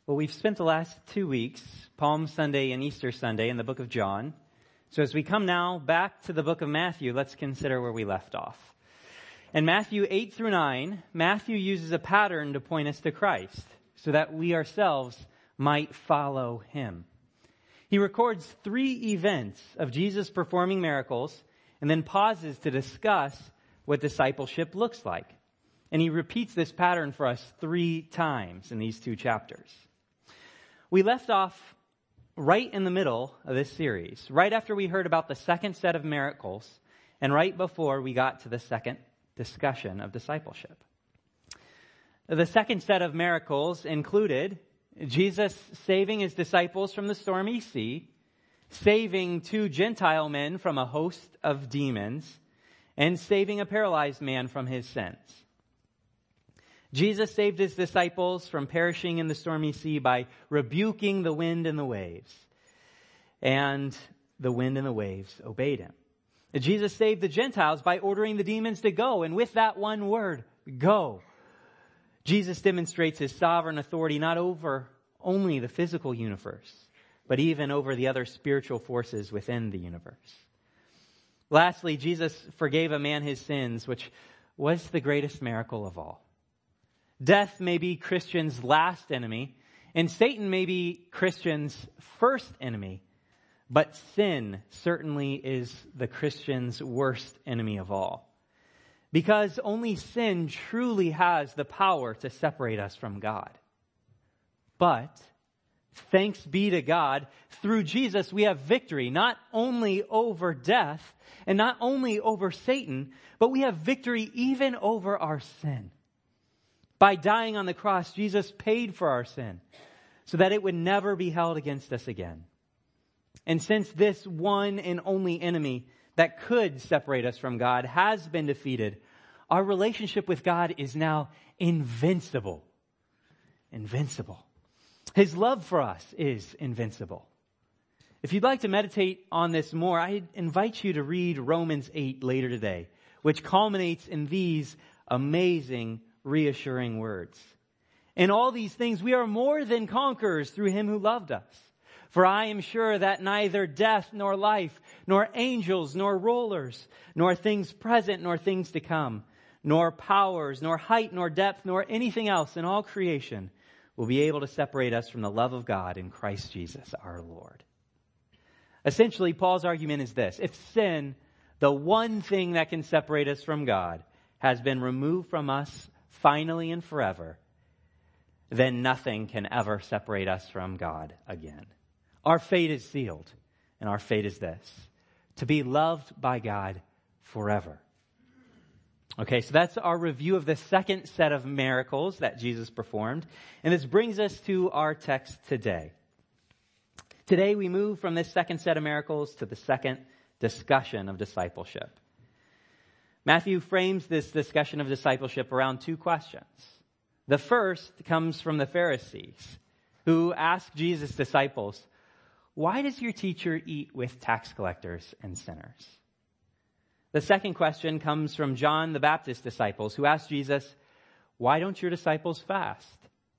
Well, we've spent the last 2 weeks, Palm Sunday and Easter Sunday, in the book of John. So as we come now back to the book of Matthew, let's consider where we left off. In Matthew 8 through 9, Matthew uses a pattern to point us to Christ so that we ourselves might follow him. He records 3 events of Jesus performing miracles and then pauses to discuss what discipleship looks like. And he repeats this pattern for us 3 times in these 2 chapters. We left off right in the middle of this series, right after we heard about the second set of miracles, and right before we got to the second discussion of discipleship. The second set of miracles included Jesus saving his disciples from the stormy sea, saving 2 Gentile men from a host of demons, and saving a paralyzed man from his sins. Jesus saved his disciples from perishing in the stormy sea by rebuking the wind and the waves. And the wind and the waves obeyed him. Jesus saved the Gentiles by ordering the demons to go. And with that one word, go. Jesus demonstrates his sovereign authority not over only the physical universe, but even over the other spiritual forces within the universe. Lastly, Jesus forgave a man his sins, which was the greatest miracle of all. Death may be Christians' last enemy, and Satan may be Christians' first enemy, but sin certainly is the Christian's worst enemy of all. Because only sin truly has the power to separate us from God. But, thanks be to God, through Jesus we have victory, not only over death, and not only over Satan, but we have victory even over our sin. By dying on the cross, Jesus paid for our sin so that it would never be held against us again. And since this one and only enemy that could separate us from God has been defeated, our relationship with God is now invincible. Invincible. His love for us is invincible. If you'd like to meditate on this more, I invite you to read Romans 8 later today, which culminates in these amazing, reassuring words. In all these things, we are more than conquerors through him who loved us. For I am sure that neither death nor life, nor angels, nor rulers, nor things present, nor things to come, nor powers, nor height, nor depth, nor anything else in all creation will be able to separate us from the love of God in Christ Jesus our Lord. Essentially, Paul's argument is this: if sin, the one thing that can separate us from God, has been removed from us finally and forever, then nothing can ever separate us from God again. Our fate is sealed, and our fate is this: to be loved by God forever. Okay, so that's our review of the second set of miracles that Jesus performed. And this brings us to our text today. Today we move from this second set of miracles to the second discussion of discipleship. Matthew frames this discussion of discipleship around 2 questions. The first comes from the Pharisees, who asked Jesus' disciples, "Why does your teacher eat with tax collectors and sinners?" The second question comes from John the Baptist's disciples, who asked Jesus, "Why don't your disciples fast?"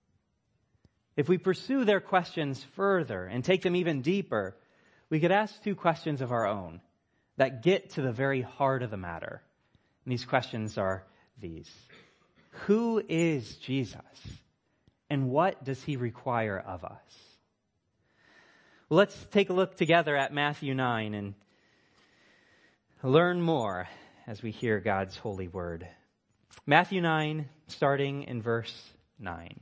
If we pursue their questions further and take them even deeper, we could ask 2 questions of our own that get to the very heart of the matter. And these questions are these: who is Jesus? And what does he require of us? Well, let's take a look together at Matthew 9 and learn more as we hear God's holy word. Matthew 9, starting in verse 9.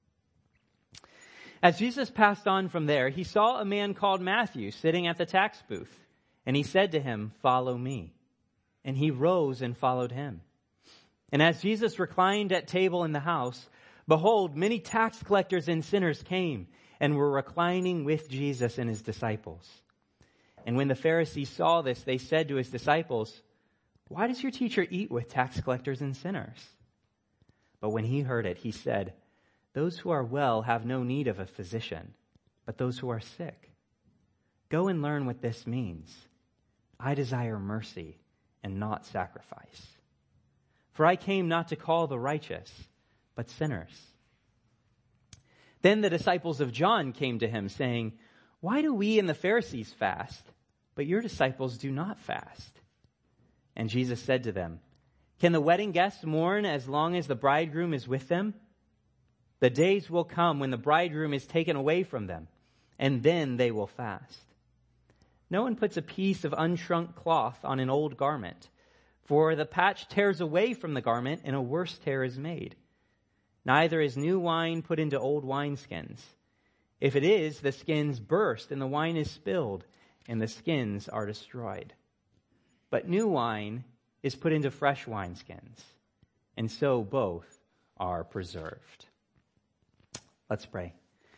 As Jesus passed on from there, he saw a man called Matthew sitting at the tax booth, and he said to him, "Follow me." And he rose and followed him. And as Jesus reclined at table in the house, behold, many tax collectors and sinners came and were reclining with Jesus and his disciples. And when the Pharisees saw this, they said to his disciples, "Why does your teacher eat with tax collectors and sinners?" But when he heard it, he said, "Those who are well have no need of a physician, but those who are sick. Go and learn what this means. I desire mercy and not sacrifice. For I came not to call the righteous, but sinners." Then the disciples of John came to him, saying, "Why do we and the Pharisees fast, but your disciples do not fast?" And Jesus said to them, "Can the wedding guests mourn as long as the bridegroom is with them? The days will come when the bridegroom is taken away from them, and then they will fast. No one puts a piece of unshrunk cloth on an old garment, for the patch tears away from the garment, and a worse tear is made. Neither is new wine put into old wineskins. If it is, the skins burst, and the wine is spilled, and the skins are destroyed. But new wine is put into fresh wineskins, and so both are preserved." Let's pray.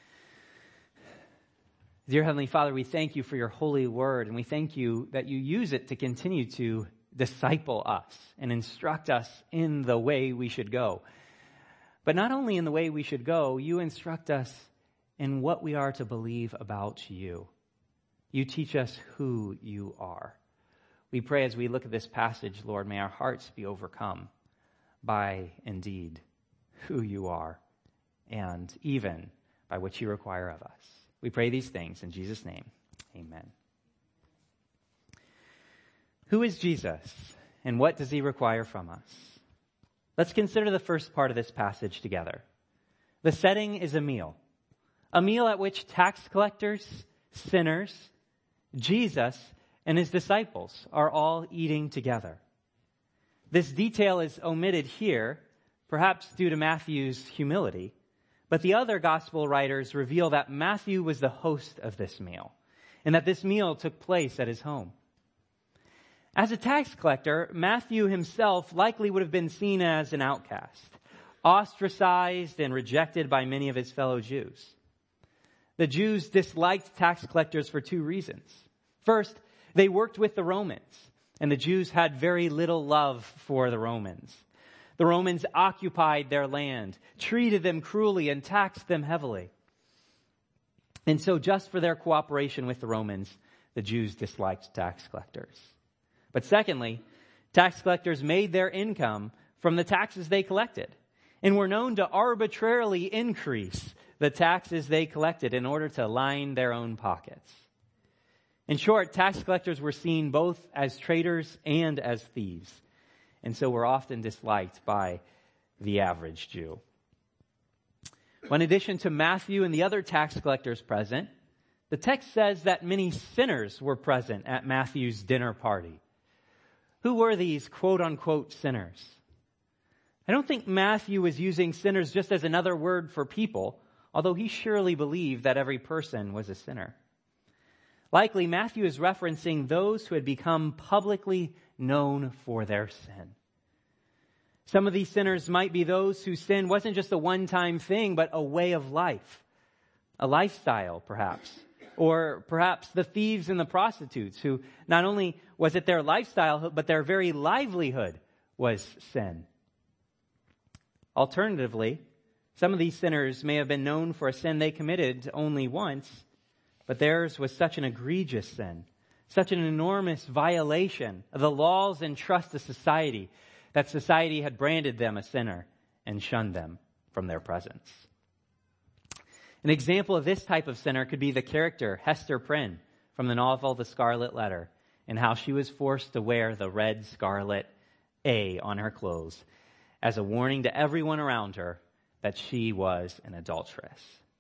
Dear Heavenly Father, we thank you for your holy word, and we thank you that you use it to continue to disciple us and instruct us in the way we should go. But not only in the way we should go, you instruct us in what we are to believe about you. You teach us who you are. We pray as we look at this passage, Lord, may our hearts be overcome by, indeed, who you are, and even by what you require of us. We pray these things in Jesus' name. Amen. Who is Jesus, and what does he require from us? Let's consider the first part of this passage together. The setting is a meal at which tax collectors, sinners, Jesus, and his disciples are all eating together. This detail is omitted here, perhaps due to Matthew's humility, but the other gospel writers reveal that Matthew was the host of this meal, and that this meal took place at his home. As a tax collector, Matthew himself likely would have been seen as an outcast, ostracized and rejected by many of his fellow Jews. The Jews disliked tax collectors for two reasons. First, they worked with the Romans, and the Jews had very little love for the Romans. The Romans occupied their land, treated them cruelly, and taxed them heavily. And so just for their cooperation with the Romans, the Jews disliked tax collectors. But secondly, tax collectors made their income from the taxes they collected, and were known to arbitrarily increase the taxes they collected in order to line their own pockets. In short, tax collectors were seen both as traitors and as thieves, and so were often disliked by the average Jew. Well, in addition to Matthew and the other tax collectors present, the text says that many sinners were present at Matthew's dinner party. Who were these quote-unquote sinners? I don't think Matthew was using sinners just as another word for people, although he surely believed that every person was a sinner. Likely, Matthew is referencing those who had become publicly known for their sin. Some of these sinners might be those whose sin wasn't just a one-time thing, but a way of life, a lifestyle, perhaps. Or perhaps the thieves and the prostitutes, who not only was it their lifestyle, but their very livelihood was sin. Alternatively, some of these sinners may have been known for a sin they committed only once, but theirs was such an egregious sin, such an enormous violation of the laws and trust of society, that society had branded them a sinner and shunned them from their presence. An example of this type of sinner could be the character Hester Prynne from the novel The Scarlet Letter, and how she was forced to wear the red scarlet A on her clothes as a warning to everyone around her that she was an adulteress.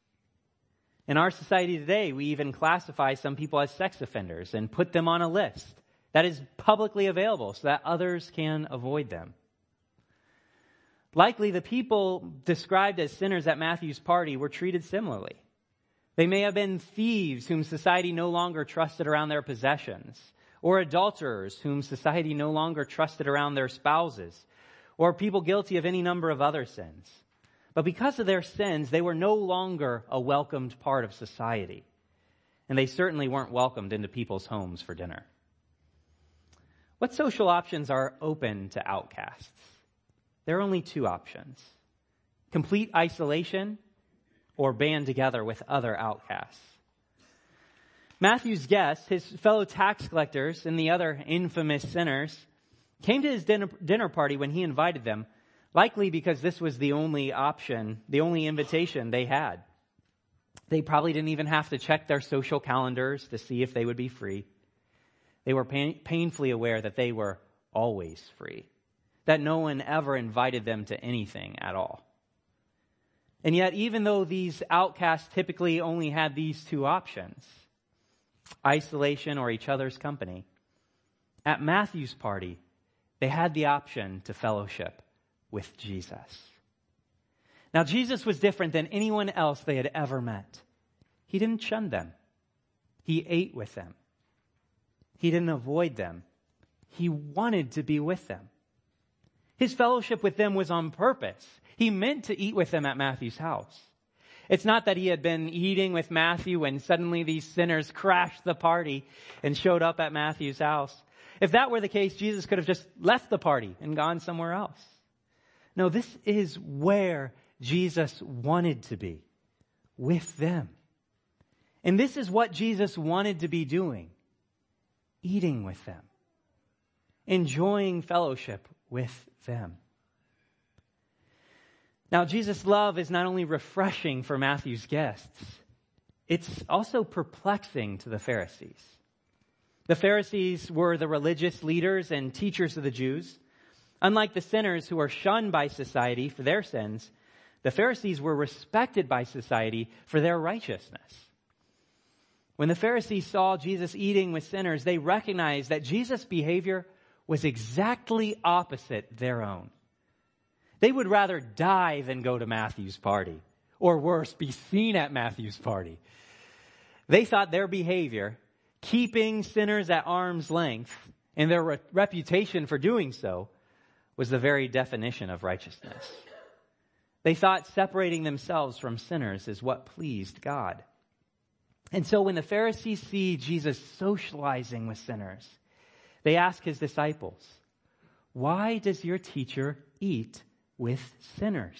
In our society today, we even classify some people as sex offenders and put them on a list that is publicly available so that others can avoid them. Likely, the people described as sinners at Matthew's party were treated similarly. They may have been thieves whom society no longer trusted around their possessions, or adulterers whom society no longer trusted around their spouses, or people guilty of any number of other sins. But because of their sins, they were no longer a welcomed part of society. And they certainly weren't welcomed into people's homes for dinner. What social options are open to outcasts? There are only two options: complete isolation or band together with other outcasts. Matthew's guests, his fellow tax collectors and the other infamous sinners, came to his dinner party when he invited them, likely because this was the only option, the only invitation they had. They probably didn't even have to check their social calendars to see if they would be free. They were painfully aware that they were always free, that no one ever invited them to anything at all. And yet, even though these outcasts typically only had these two options, isolation or each other's company, at Matthew's party, they had the option to fellowship with Jesus. Now, Jesus was different than anyone else they had ever met. He didn't shun them. He ate with them. He didn't avoid them. He wanted to be with them. His fellowship with them was on purpose. He meant to eat with them at Matthew's house. It's not that he had been eating with Matthew when suddenly these sinners crashed the party and showed up at Matthew's house. If that were the case, Jesus could have just left the party and gone somewhere else. No, this is where Jesus wanted to be, with them. And this is what Jesus wanted to be doing, eating with them, enjoying fellowship with them. Now, Jesus' love is not only refreshing for Matthew's guests, it's also perplexing to the Pharisees. The Pharisees were the religious leaders and teachers of the Jews. Unlike the sinners who were shunned by society for their sins, the Pharisees were respected by society for their righteousness. When the Pharisees saw Jesus eating with sinners, they recognized that Jesus' behavior was exactly opposite their own. They would rather die than go to Matthew's party, or worse, be seen at Matthew's party. They thought their behavior, keeping sinners at arm's length, and their reputation for doing so, was the very definition of righteousness. They thought separating themselves from sinners is what pleased God. And so when the Pharisees see Jesus socializing with sinners, they ask his disciples, "Why does your teacher eat with sinners?"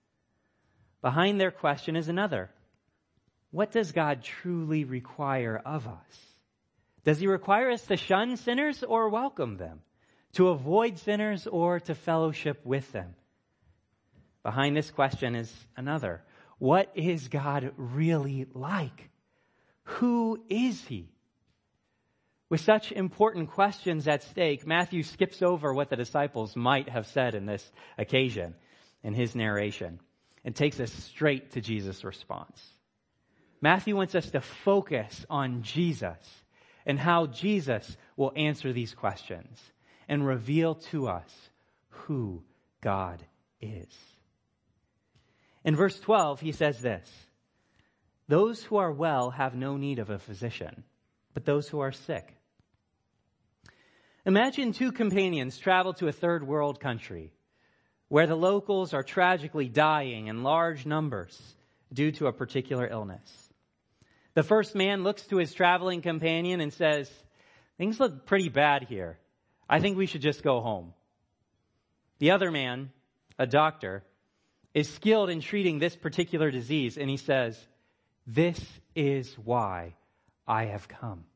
Behind their question is another. What does God truly require of us? Does he require us to shun sinners or welcome them? To avoid sinners or to fellowship with them? Behind this question is another. What is God really like? Who is he? With such important questions at stake, Matthew skips over what the disciples might have said in this occasion, in his narration, and takes us straight to Jesus' response. Matthew wants us to focus on Jesus and how Jesus will answer these questions and reveal to us who God is. In verse 12, he says this, "Those who are well have no need of a physician, but those who are sick." Imagine two companions travel to a third world country where the locals are tragically dying in large numbers due to a particular illness. The first man looks to his traveling companion and says, "Things look pretty bad here. I think we should just go home." The other man, a doctor, is skilled in treating this particular disease, and he says, "This is why I have come."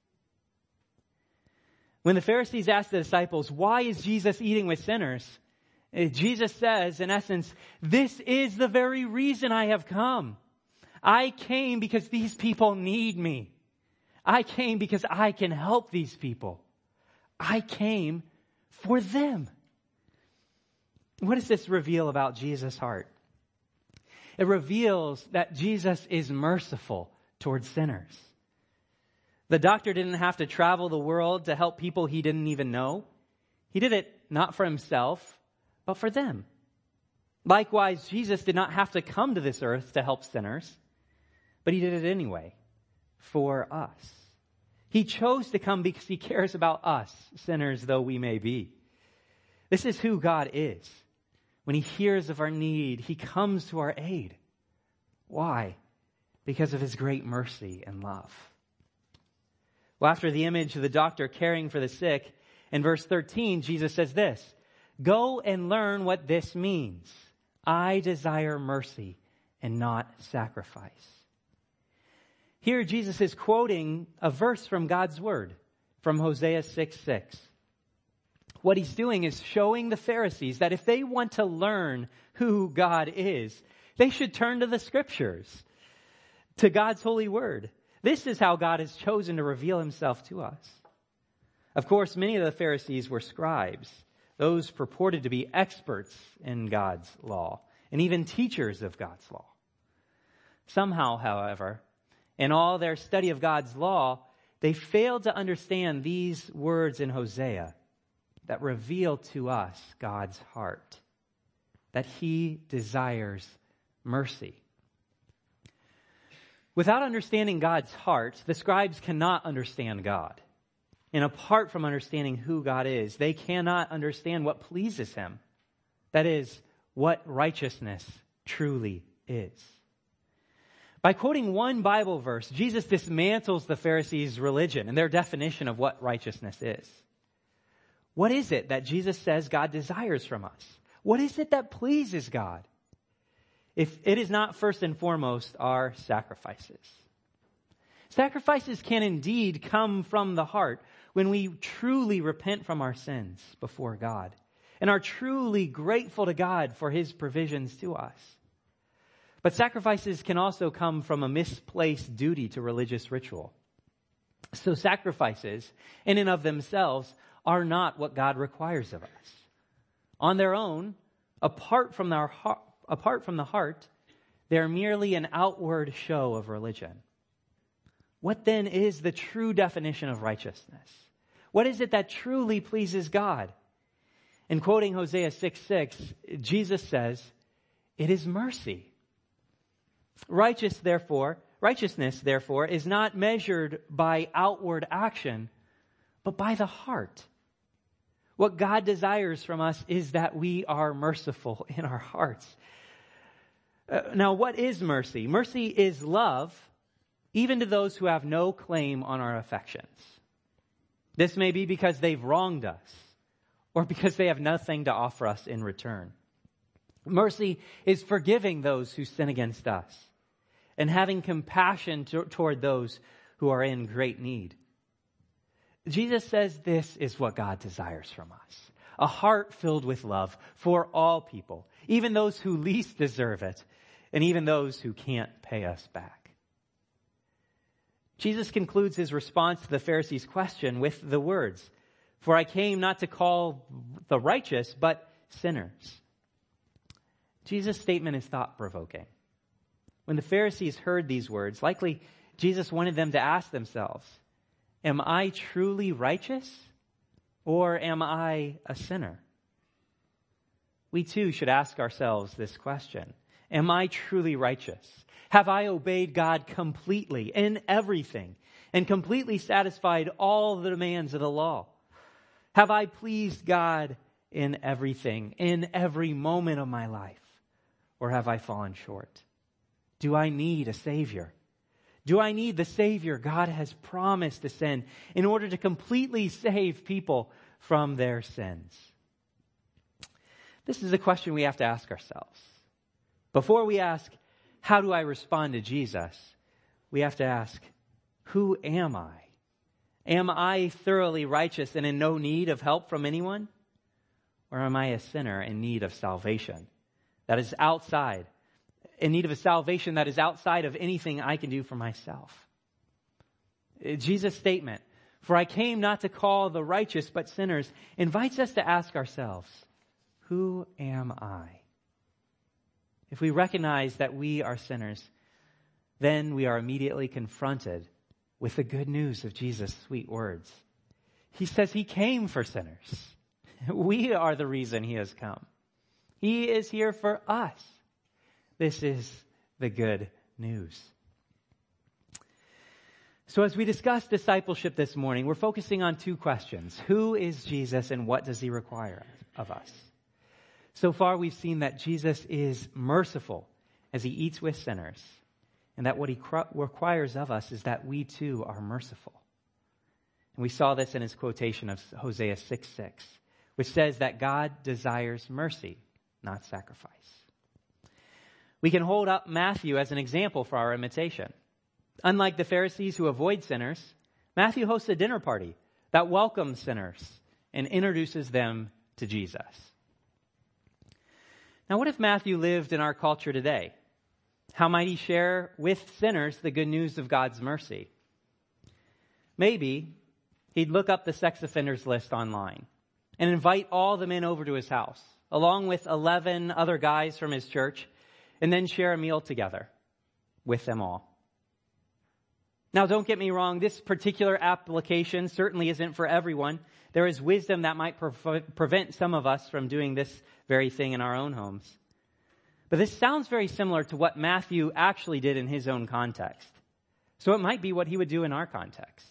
When the Pharisees asked the disciples, "Why is Jesus eating with sinners?" Jesus says, in essence, "This is the very reason I have come. I came because these people need me. I came because I can help these people. I came for them." What does this reveal about Jesus' heart? It reveals that Jesus is merciful towards sinners. The doctor didn't have to travel the world to help people he didn't even know. He did it not for himself, but for them. Likewise, Jesus did not have to come to this earth to help sinners, but he did it anyway, for us. He chose to come because he cares about us, sinners though we may be. This is who God is. When he hears of our need, he comes to our aid. Why? Because of his great mercy and love. Well, after the image of the doctor caring for the sick, in verse 13, Jesus says this, "Go and learn what this means. I desire mercy and not sacrifice." Here, Jesus is quoting a verse from God's word, from Hosea 6:6. What he's doing is showing the Pharisees that if they want to learn who God is, they should turn to the scriptures. to God's holy word. This is how God has chosen to reveal himself to us. Of course, many of the Pharisees were scribes, those purported to be experts in God's law, and even teachers of God's law. Somehow, however, in all their study of God's law, they failed to understand these words in Hosea that reveal to us God's heart, that he desires mercy. Without understanding God's heart, the scribes cannot understand God. And apart from understanding who God is, they cannot understand what pleases him. That is, what righteousness truly is. By quoting one Bible verse, Jesus dismantles the Pharisees' religion and their definition of what righteousness is. What is it that Jesus says God desires from us? What is it that pleases God? If it is not first and foremost our sacrifices. Sacrifices can indeed come from the heart when we truly repent from our sins before God and are truly grateful to God for his provisions to us. But sacrifices can also come from a misplaced duty to religious ritual. So sacrifices, in and of themselves, are not what God requires of us. On their own, apart from the heart, they are merely an outward show of religion. What then is the true definition of righteousness? What is it that truly pleases God? In quoting Hosea 6:6, Jesus says, "It is mercy." Righteousness, therefore, is not measured by outward action, but by the heart. What God desires from us is that we are merciful in our hearts. Now, what is mercy? Mercy is love, even to those who have no claim on our affections. This may be because they've wronged us, or because they have nothing to offer us in return. Mercy is forgiving those who sin against us, and having compassion toward those who are in great need. Jesus says this is what God desires from us. A heart filled with love for all people, even those who least deserve it, and even those who can't pay us back. Jesus concludes his response to the Pharisees' question with the words, "For I came not to call the righteous, but sinners." Jesus' statement is thought-provoking. When the Pharisees heard these words, likely Jesus wanted them to ask themselves, am I truly righteous, or am I a sinner? We too should ask ourselves this question. Am I truly righteous? Have I obeyed God completely in everything and completely satisfied all the demands of the law? Have I pleased God in everything, in every moment of my life? Or have I fallen short? Do I need a Savior? Do I need the Savior God has promised to send in order to completely save people from their sins? This is a question we have to ask ourselves. Before we ask, how do I respond to Jesus? We have to ask, who am I? Am I thoroughly righteous and in no need of help from anyone? Or am I a sinner in need of salvation that is outside, in need of a salvation that is outside of anything I can do for myself? Jesus' statement, "For I came not to call the righteous but sinners," invites us to ask ourselves, who am I? If we recognize that we are sinners, then we are immediately confronted with the good news of Jesus' sweet words. He says he came for sinners. We are the reason he has come. He is here for us. This is the good news. So as we discuss discipleship this morning, we're focusing on two questions. Who is Jesus and what does he require of us? So far, we've seen that Jesus is merciful as he eats with sinners, and that what he requires of us is that we too are merciful. And we saw this in his quotation of Hosea 6:6, which says that God desires mercy, not sacrifice. We can hold up Matthew as an example for our imitation. Unlike the Pharisees who avoid sinners, Matthew hosts a dinner party that welcomes sinners and introduces them to Jesus. Now, what if Matthew lived in our culture today? How might he share with sinners the good news of God's mercy? Maybe he'd look up the sex offenders list online and invite all the men over to his house, along with 11 other guys from his church, and then share a meal together with them all. Now, don't get me wrong, this particular application certainly isn't for everyone. There is wisdom that might prevent some of us from doing this very thing in our own homes. But this sounds very similar to what Matthew actually did in his own context. So it might be what he would do in our context.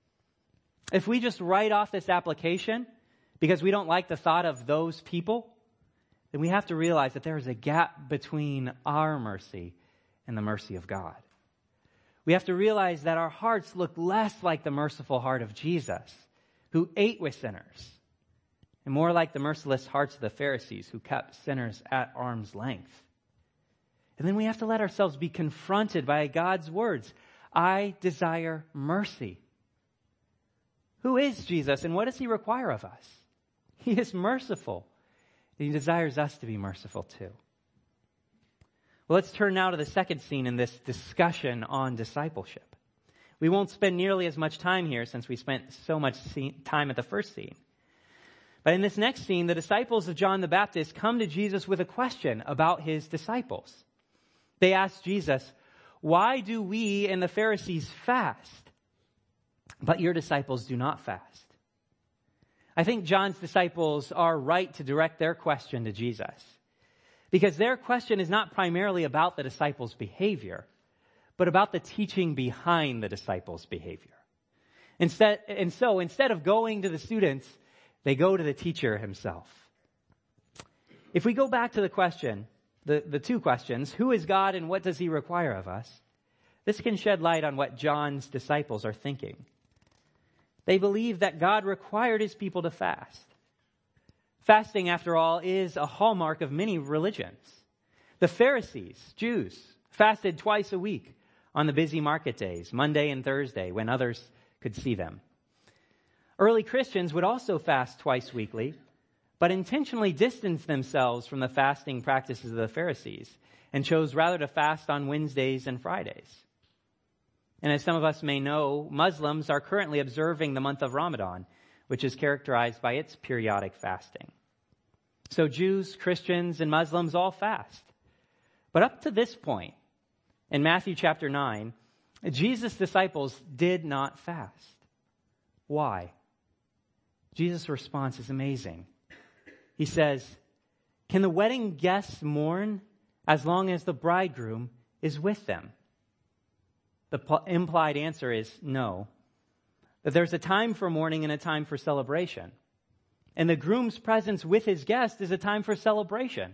If we just write off this application because we don't like the thought of those people, then we have to realize that there is a gap between our mercy and the mercy of God. We have to realize that our hearts look less like the merciful heart of Jesus, who ate with sinners, and more like the merciless hearts of the Pharisees, who kept sinners at arm's length. And then we have to let ourselves be confronted by God's words. I desire mercy. Who is Jesus, and what does he require of us? He is merciful, and he desires us to be merciful too. Well, let's turn now to the second scene in this discussion on discipleship. We won't spend nearly as much time here since we spent so much time at the first scene. But in this next scene, the disciples of John the Baptist come to Jesus with a question about his disciples. They ask Jesus, why do we and the Pharisees fast, but your disciples do not fast? I think John's disciples are right to direct their question to Jesus, because their question is not primarily about the disciples' behavior, but about the teaching behind the disciples' behavior. Instead of going to the students, they go to the teacher himself. If we go back to the question, the two questions, who is God and what does he require of us? This can shed light on what John's disciples are thinking. They believe that God required his people to fast. Fasting, after all, is a hallmark of many religions. The Pharisees, Jews, fasted twice a week on the busy market days, Monday and Thursday, when others could see them. Early Christians would also fast twice weekly, but intentionally distanced themselves from the fasting practices of the Pharisees and chose rather to fast on Wednesdays and Fridays. And as some of us may know, Muslims are currently observing the month of Ramadan, which is characterized by its periodic fasting. So Jews, Christians, and Muslims all fast. But up to this point, in Matthew chapter 9, Jesus' disciples did not fast. Why? Jesus' response is amazing. He says, can the wedding guests mourn as long as the bridegroom is with them? The implied answer is no. That there's a time for mourning and a time for celebration. And the groom's presence with his guest is a time for celebration.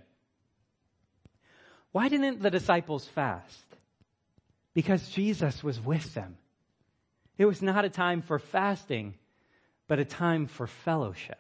Why didn't the disciples fast? Because Jesus was with them. It was not a time for fasting, but a time for fellowship.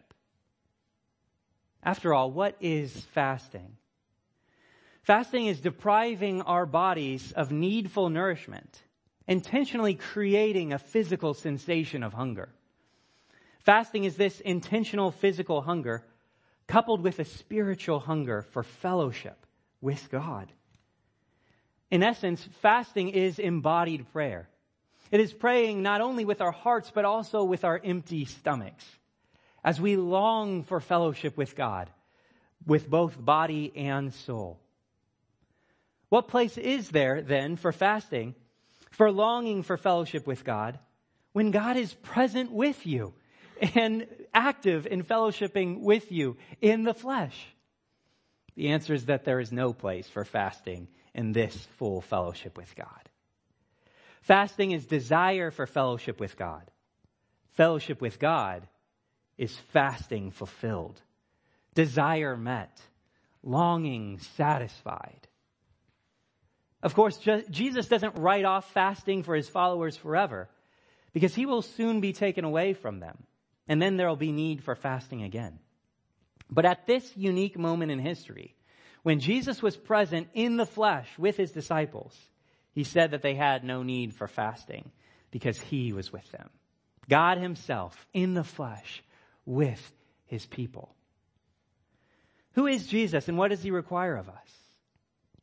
After all, what is fasting? Fasting is depriving our bodies of needful nourishment, intentionally creating a physical sensation of hunger. Fasting is this intentional physical hunger coupled with a spiritual hunger for fellowship with God. In essence, fasting is embodied prayer. It is praying not only with our hearts, but also with our empty stomachs, as we long for fellowship with God, with both body and soul. What place is there, then, for fasting, for longing for fellowship with God, when God is present with you and active in fellowshipping with you in the flesh? The answer is that there is no place for fasting in this full fellowship with God. Fasting is desire for fellowship with God. Fellowship with God is fasting fulfilled, desire met, longing satisfied. Of course, Jesus doesn't write off fasting for his followers forever, because he will soon be taken away from them, and then there will be need for fasting again. But at this unique moment in history, when Jesus was present in the flesh with his disciples, he said that they had no need for fasting because he was with them. God himself in the flesh with his people. Who is Jesus and what does he require of us?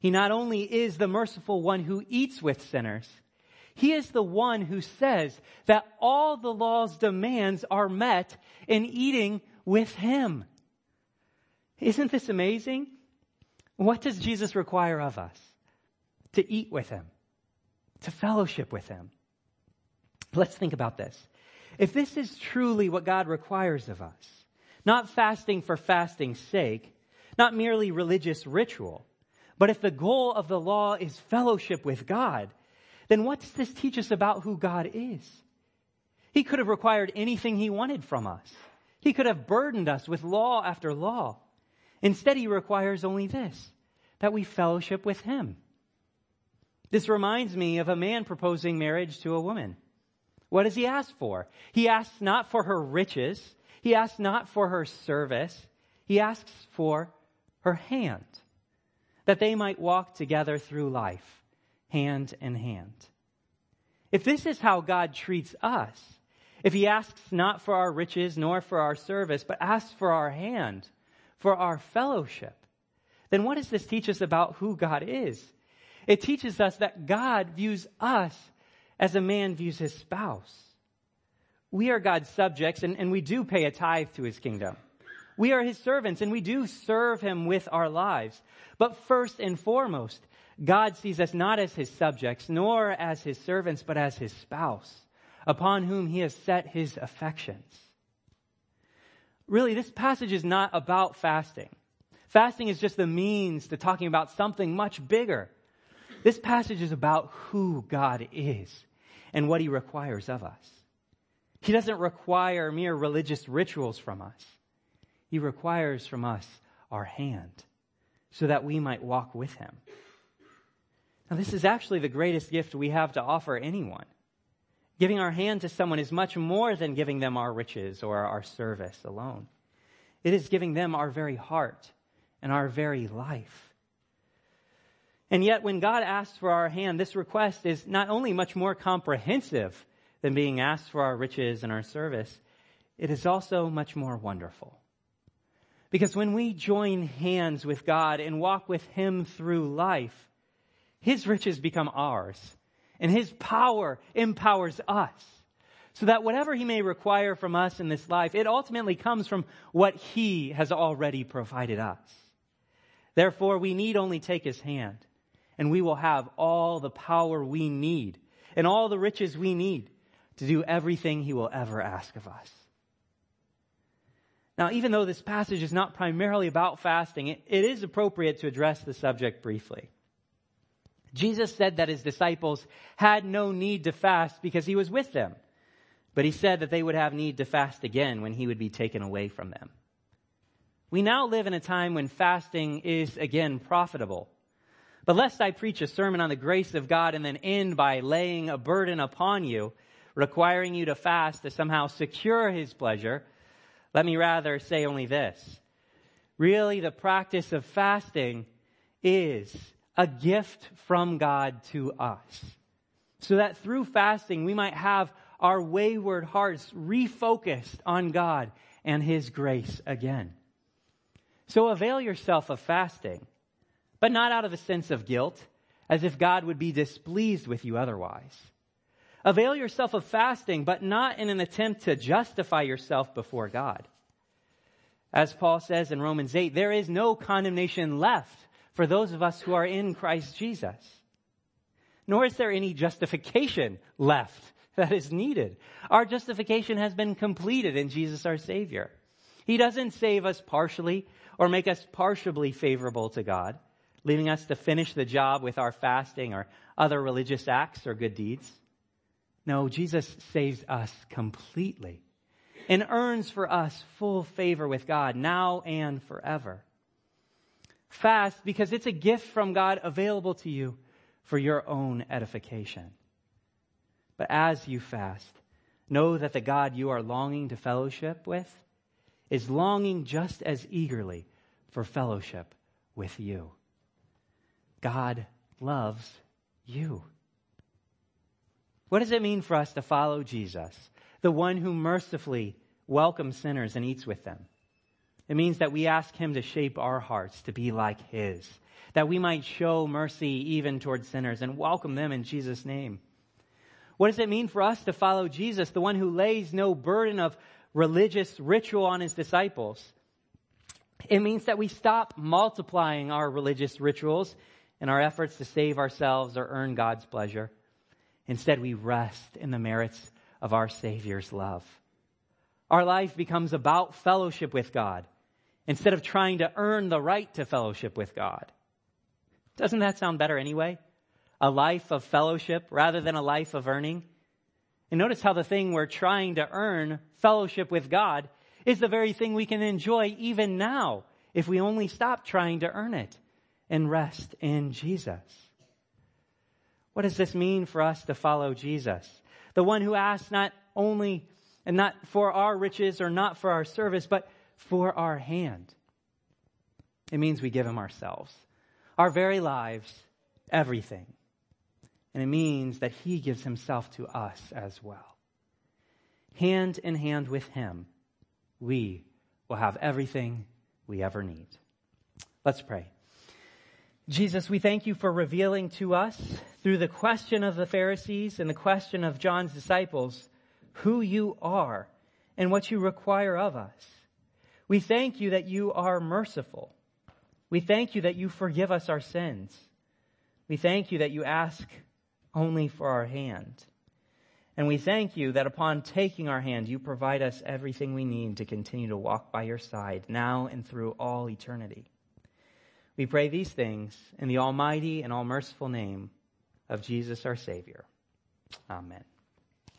He not only is the merciful one who eats with sinners, he is the one who says that all the law's demands are met in eating with him. Isn't this amazing? What does Jesus require of us? To eat with him, to fellowship with him. Let's think about this. If this is truly what God requires of us, not fasting for fasting's sake, not merely religious ritual, but if the goal of the law is fellowship with God, then what does this teach us about who God is? He could have required anything he wanted from us. He could have burdened us with law after law. Instead, he requires only this, that we fellowship with him. This reminds me of a man proposing marriage to a woman. What does he ask for? He asks not for her riches. He asks not for her service. He asks for her hand, that they might walk together through life, hand in hand. If this is how God treats us, if he asks not for our riches nor for our service, but asks for our hand, for our fellowship, then what does this teach us about who God is? It teaches us that God views us as a man views his spouse. We are God's subjects, and we do pay a tithe to his kingdom. We are his servants, and we do serve him with our lives. But first and foremost, God sees us not as his subjects, nor as his servants, but as his spouse, upon whom he has set his affections. Really, this passage is not about fasting. Fasting is just the means to talking about something much bigger. This passage is about who God is and what he requires of us. He doesn't require mere religious rituals from us. He requires from us our hand so that we might walk with him. Now, this is actually the greatest gift we have to offer anyone. Giving our hand to someone is much more than giving them our riches or our service alone. It is giving them our very heart and our very life. And yet, when God asks for our hand, this request is not only much more comprehensive than being asked for our riches and our service, it is also much more wonderful. Because when we join hands with God and walk with him through life, his riches become ours, and his power empowers us, so that whatever he may require from us in this life, it ultimately comes from what he has already provided us. Therefore, we need only take his hand, and we will have all the power we need and all the riches we need to do everything he will ever ask of us. Now, even though this passage is not primarily about fasting, it is appropriate to address the subject briefly. Jesus said that his disciples had no need to fast because he was with them, but he said that they would have need to fast again when he would be taken away from them. We now live in a time when fasting is again profitable. But lest I preach a sermon on the grace of God and then end by laying a burden upon you, requiring you to fast to somehow secure his pleasure, let me rather say only this. Really, the practice of fasting is a gift from God to us, so that through fasting we might have our wayward hearts refocused on God and his grace again. So avail yourself of fasting, but not out of a sense of guilt, as if God would be displeased with you otherwise. Avail yourself of fasting, but not in an attempt to justify yourself before God. As Paul says in Romans 8, there is no condemnation left for those of us who are in Christ Jesus. Nor is there any justification left that is needed. Our justification has been completed in Jesus our Savior. He doesn't save us partially or make us partially favorable to God, leaving us to finish the job with our fasting or other religious acts or good deeds. No, Jesus saves us completely and earns for us full favor with God now and forever. Fast because it's a gift from God available to you for your own edification. But as you fast, know that the God you are longing to fellowship with is longing just as eagerly for fellowship with you. God loves you. What does it mean for us to follow Jesus, the one who mercifully welcomes sinners and eats with them? It means that we ask him to shape our hearts to be like his, that we might show mercy even toward sinners and welcome them in Jesus' name. What does it mean for us to follow Jesus, the one who lays no burden of religious ritual on his disciples? It means that we stop multiplying our religious rituals in our efforts to save ourselves or earn God's pleasure. Instead, we rest in the merits of our Savior's love. Our life becomes about fellowship with God instead of trying to earn the right to fellowship with God. Doesn't that sound better anyway? A life of fellowship rather than a life of earning. And notice how the thing we're trying to earn, fellowship with God, is the very thing we can enjoy even now if we only stop trying to earn it and rest in Jesus. What does this mean for us to follow Jesus? The one who asks not only and not for our riches or not for our service, but for our hand. It means we give him ourselves, our very lives, everything. And it means that he gives himself to us as well. Hand in hand with him, we will have everything we ever need. Let's pray. Jesus, we thank you for revealing to us through the question of the Pharisees and the question of John's disciples who you are and what you require of us. We thank you that you are merciful. We thank you that you forgive us our sins. We thank you that you ask only for our hand. And we thank you that upon taking our hand, you provide us everything we need to continue to walk by your side now and through all eternity. We pray these things in the almighty and all merciful name of Jesus our Savior. Amen.